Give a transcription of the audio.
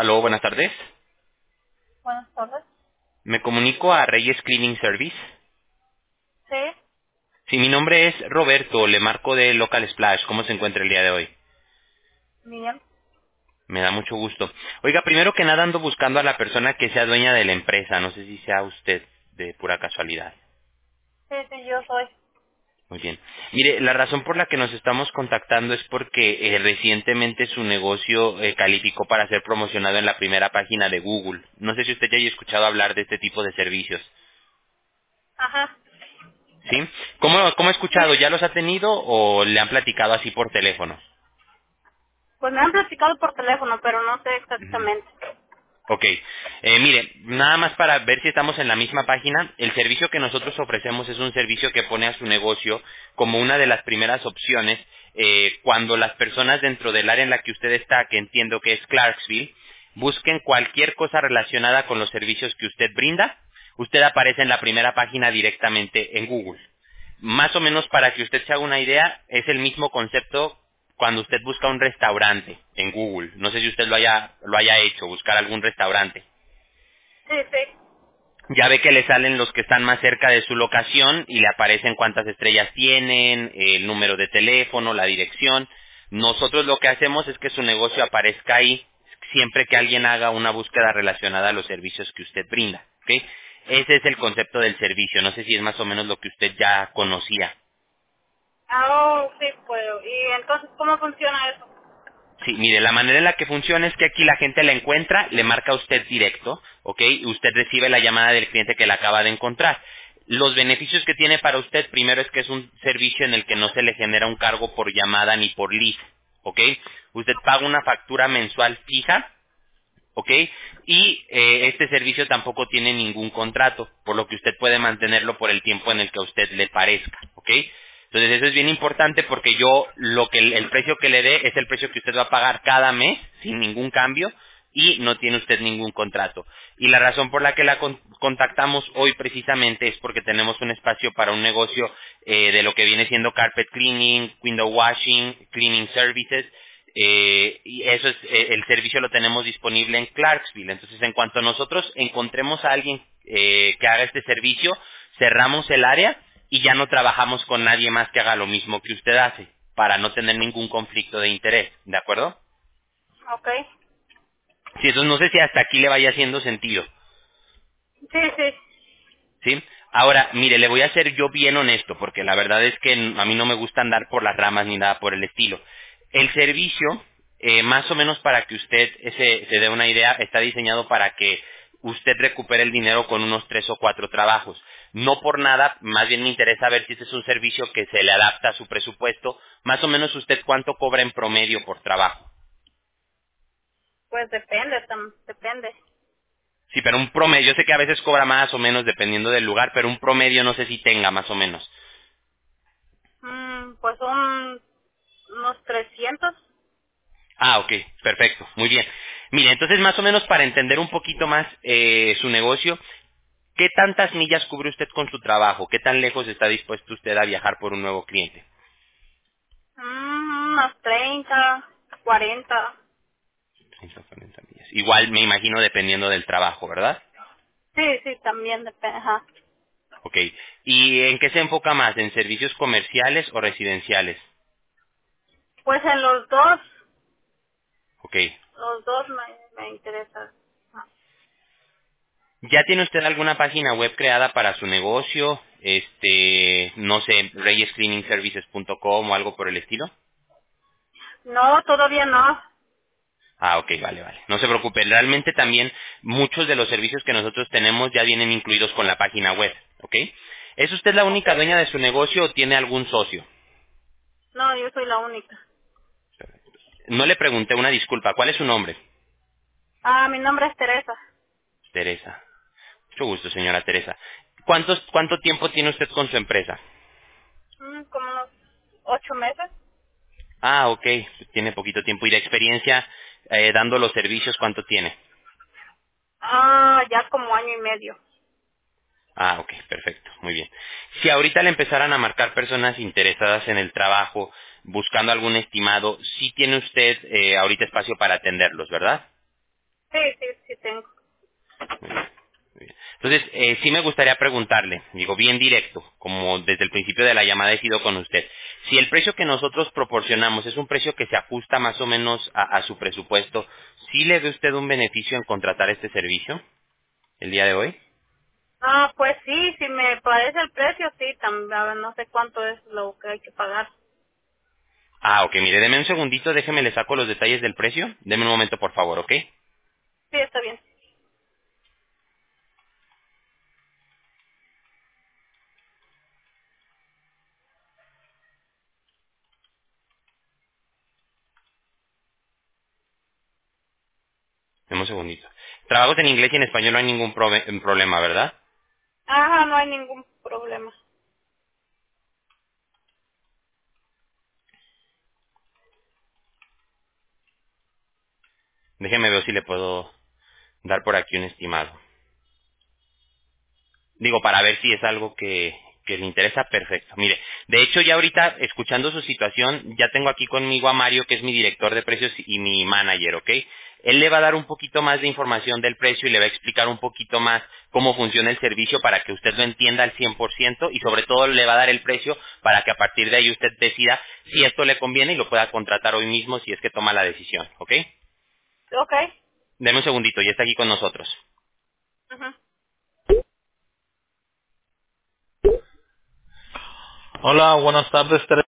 Aló, buenas tardes. Buenas tardes. Me comunico a Reyes Cleaning Service. Sí, Sí, mi nombre es Roberto, le marco de Local Splash. ¿Cómo se encuentra el día de hoy? bien. Me da mucho gusto. Oiga, primero que nada ando buscando a la persona que sea dueña de la empresa. No sé si sea usted de pura casualidad. Sí, sí, yo soy. Muy bien. Mire, la razón por la que nos estamos contactando es porque recientemente su negocio calificó para ser promocionado en la primera página de Google. No sé si usted ya haya escuchado hablar de este tipo de servicios. Ajá. ¿Sí? ¿Cómo ha Sí. escuchado? ¿Ya los ha tenido o le han platicado así por teléfono? Pues me han platicado por teléfono, pero no sé Ujú. exactamente. Ok. Mire, nada más para ver si estamos en la misma página, el servicio que nosotros ofrecemos es un servicio que pone a su negocio como una de las primeras opciones cuando las personas dentro del área en la que usted está, que entiendo que es Clarksville, busquen cualquier cosa relacionada con los servicios que usted brinda, usted aparece en la primera página directamente en Google. Más o menos para que usted se haga una idea, es el mismo concepto cuando usted busca un restaurante en Google. No sé si usted lo haya hecho, buscar algún restaurante. Sí, sí. Ya ve que le salen los que están más cerca de su locación y le aparecen cuántas estrellas tienen, el número de teléfono, la dirección. Nosotros lo que hacemos es que su negocio aparezca ahí siempre que alguien haga una búsqueda relacionada a los servicios que usted brinda. ¿Ok? Ese es el concepto del servicio. No sé si es más o menos lo que usted ya conocía. Ah, oh, sí, puedo. ¿Y entonces cómo funciona eso? Sí, mire, la manera en la que funciona es que aquí la gente la encuentra, le marca a usted directo, ¿ok? Y usted recibe la llamada del cliente que la acaba de encontrar. Los beneficios que tiene para usted, primero es que es un servicio en el que no se le genera un cargo por llamada ni por lead, ¿ok? Usted paga una factura mensual fija, ¿ok? Y este servicio tampoco tiene ningún contrato, por lo que usted puede mantenerlo por el tiempo en el que a usted le parezca, ¿ok? Entonces eso es bien importante porque yo lo que el precio que le dé es el precio que usted va a pagar cada mes sin ningún cambio y no tiene usted ningún contrato. Y la razón por la que la contactamos hoy precisamente es porque tenemos un espacio para un negocio de lo que viene siendo carpet cleaning, window washing, cleaning services, y eso es, el servicio lo tenemos disponible en Clarksville. Entonces, en cuanto nosotros encontremos a alguien que haga este servicio, cerramos el área y ya no trabajamos con nadie más que haga lo mismo que usted hace, para no tener ningún conflicto de interés, ¿de acuerdo? Ok. Sí, entonces no sé si hasta aquí le vaya haciendo sentido, Sí, sí. ¿sí? Ahora, mire, le voy a ser yo bien honesto, porque la verdad es que a mí no me gusta andar por las ramas ni nada por el estilo. El servicio, más o menos para que usted se dé una idea, está diseñado para que usted recupere el dinero con unos 3 o 4 trabajos. No por nada, más bien me interesa ver si este es un servicio que se le adapta a su presupuesto. Más o menos usted cuánto cobra en promedio por trabajo. Pues depende, depende. Sí, pero un promedio, yo sé que a veces cobra más o menos dependiendo del lugar, pero un promedio no sé si tenga más o menos. Pues son unos 300. Ah, ok, perfecto, muy bien. Mire, entonces más o menos para entender un poquito más su negocio, ¿qué tantas millas cubre usted con su trabajo? ¿Qué tan lejos está dispuesto usted a viajar por un nuevo cliente? Unos 30, 40. 140 millas. Igual me imagino dependiendo del trabajo, ¿verdad? Sí, sí, también depende. Ajá. Ok. ¿Y en qué se enfoca más? ¿En servicios comerciales o residenciales? Pues en Ok. los dos me interesan. Ah. ¿Ya tiene usted alguna página web creada para su negocio? No sé, reyescleaningservices.com o algo por el estilo. No, todavía no. Ah, ok, vale, vale. No se preocupe. Realmente también muchos de los servicios que nosotros tenemos ya vienen incluidos con la página web, ¿ok? ¿Es usted la Ok. única dueña de su negocio o tiene algún socio? No, yo soy la única. No le pregunté, una disculpa. ¿Cuál es su nombre? Ah, mi nombre es Teresa. Teresa. Mucho gusto, señora Teresa. ¿Cuánto tiempo tiene usted con su empresa? Como unos 8 meses. Ah, ok. Tiene poquito tiempo. ¿Y de experiencia dando los servicios cuánto tiene? Ah, ya como año y medio. Ah, ok, perfecto, muy bien. Si ahorita le empezaran a marcar personas interesadas en el trabajo, buscando algún estimado, sí tiene usted ahorita espacio para atenderlos, ¿verdad? Sí, sí, sí tengo. Entonces, sí me gustaría preguntarle, digo bien directo, como desde el principio de la llamada he sido con usted, si el precio que nosotros proporcionamos es un precio que se ajusta más o menos a su presupuesto, ¿sí le ve usted un beneficio en contratar este servicio el día de hoy? Ah, pues sí, si me parece el precio, sí, también, a ver, no sé cuánto es lo que hay que pagar. Ah, ok, mire, deme un segundito, déjeme le saco los detalles del precio. Deme un momento, por favor, ¿ok? Sí, está bien. Deme un segundito. Trabajos en inglés y en español no hay ningún problema, ¿verdad? Ajá, no hay ningún problema. Déjeme ver si le puedo dar por aquí un estimado. Digo, para ver si es algo que le interesa, perfecto. Mire, de hecho ya ahorita, escuchando su situación, ya tengo aquí conmigo a Mario, que es mi director de precios y mi manager, ¿ok? Él le va a dar un poquito más de información del precio y le va a explicar un poquito más cómo funciona el servicio para que usted lo entienda al 100% y sobre todo le va a dar el precio para que a partir de ahí usted decida si esto le conviene y lo pueda contratar hoy mismo si es que toma la decisión, ¿ok? Ok. Deme un segundito, ya está aquí con nosotros. Ajá. Hola, buenas tardes, Teresa.